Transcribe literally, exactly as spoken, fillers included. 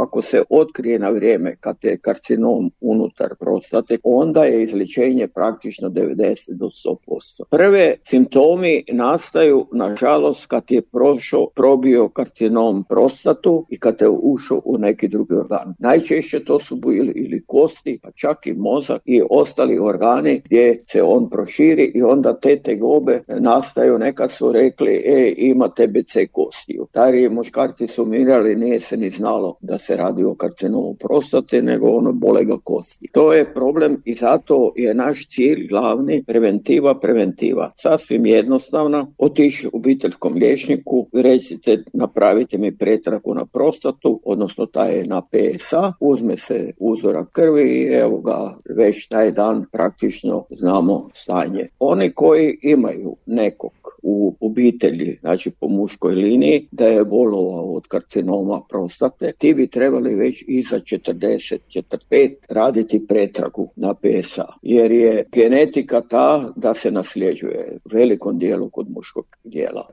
ako se otkrije na vrijeme kad je karcinom unutar prostate, onda je izlječenje praktično devedeset do sto posto. Prve simptomi nastaju, nažalost, kad je prošao, probio karcinom prostatu i kad je ušao u neki drugi organ. Najčešće to su bili ili kosti, pa čak i mozak i ostali organi gdje se on proširi i onda te tegobe nastaju. Nekad su rekli, e, imate be ce kostiju. Stariji muškarci su umirali, nije se ni znalo da se radi o karcinomu prostate, nego ono bole ga kosti. To je problem i zato je naš cilj glavni preventiva, preventiva. Sasvim jednostavno, otići obiteljskom liječniku, recite napravite mi pretragu na prostatu, odnosno taj je na pe es a, uzme se uzorak krvi i evo ga, već taj dan praktično znamo stanje. Oni koji imaju nekog u obitelji, znači po muškoj liniji, da je bolovao od karcinoma prostate, ti bi trebali već iza četrdeset četrdeset pet raditi pretragu na pe es a, jer je genetika ta da se nasljeđuje u velikom dijelu kod muškog dijela.